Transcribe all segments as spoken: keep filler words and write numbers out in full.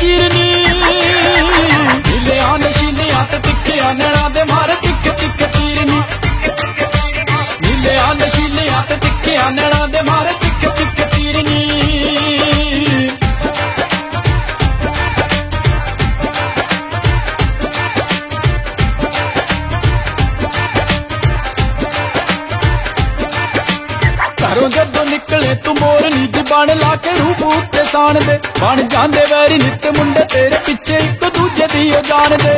चीरनी नीलिया नशीलिया ते तिखिया नैना दे मारे तिख तिख तीरनी नीलिया नशीलिया ते तिखिया नैना दे मारे तिख तिख तीरनी घरों जदों निकले तू मोरनी जबान ला के रूप उत्ते सान दे बन जांदे वैरी नित मुंडे तेरे पिछे एक दूजे दी जान दे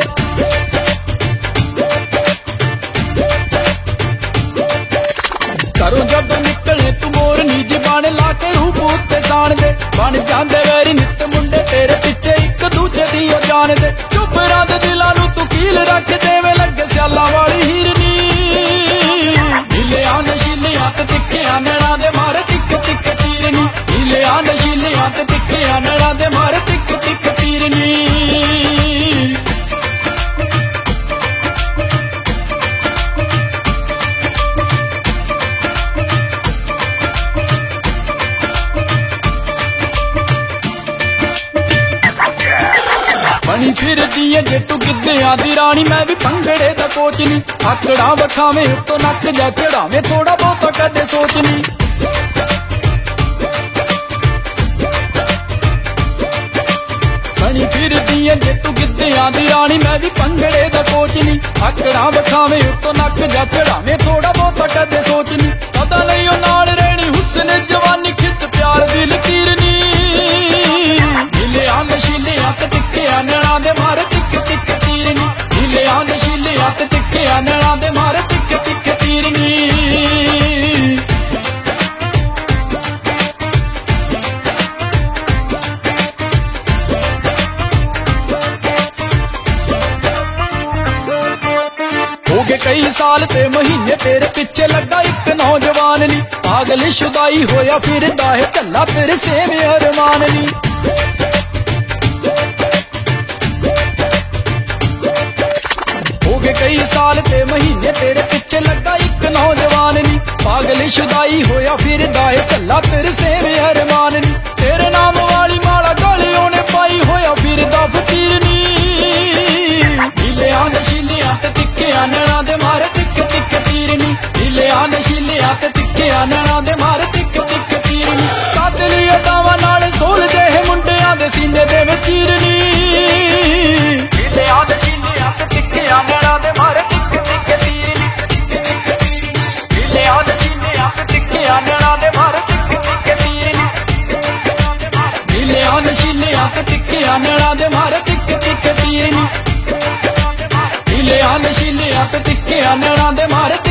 घरों जदों निकले तू मोरनी जबान ला के रूप उत्ते सान दे बन जांदे वैरी नित मुंडे तेरे पिछे एक दूजे दी जान दे चुपरां दे दिलां नूं तू कील रख देवे लगे स्याला वाली हीरनी नीलिया नशीलिया ते तिखिया नैना दे मारे तिख तिख तीरनी नीलिया नशीलिया ते तिखिया नैना दे मारे तिख तिख तीरनी बनी फिरदी है जे तू गिद्धिया दी रानी मैं भी भंगड़े दा कोच नी आकड़ा वखावे उतो नक जा चढ़ावे थोड़ा बहुता कदे सोचनी बनी फिरदी है जे तू गिद्धिया दी रानी मैं भी भंगड़े दा कोच नी आकड़ा वखावे उतो नक जा चढ़ावे थोड़ा बहुता कदे सोचनी सदा नहीं ओ नाल रहनी हुस्न जवानी खिच प्यार दी लकीरनी नीलिया नशीलिया ते तिखिया नैना दे मारे तिख तिख तीरनी नीलिया नशीलिया ते तिखिया नैना दे मारे तिख तिख तीरनी हो गए कई साल ते महीने तेरे पिछे लगा एक नौजवान नी पागल शुदाई होया फिरदा है चला तेरे सेवे अरमान नी हो गए कई साल ते महीने तेरे पिछे लगा एक नौजवान नी पागल शुदाई होया फिरदा है चला तेरे सेवे अरमान नी तेरे नाम वाली माला गलियों ने पाई होया फिरदा फकीर नी नीलिया नशीलिया ते तिखिया नैना दे मारे तिख तिख तीरनी नीलिया नशीलिया ते तिखिया नैना दे मारे तिख तिख तीरनी कातली अदावां नाल सोल जेहे मुंडियां दे सीने दे विच चीरनी नीलिया नशीलिया ते तिखिया नैना दे मारे तिख तिख तीरनी नीलिया नशीलिया ते तिखिया नैना दे मारे तिख तिख तीरनी नीलिया नशीलिया ते तिखिया नैना दे मारे तिख तिख तीरनी नीलिया नशीलिया ते तिखिया नैना दे मारे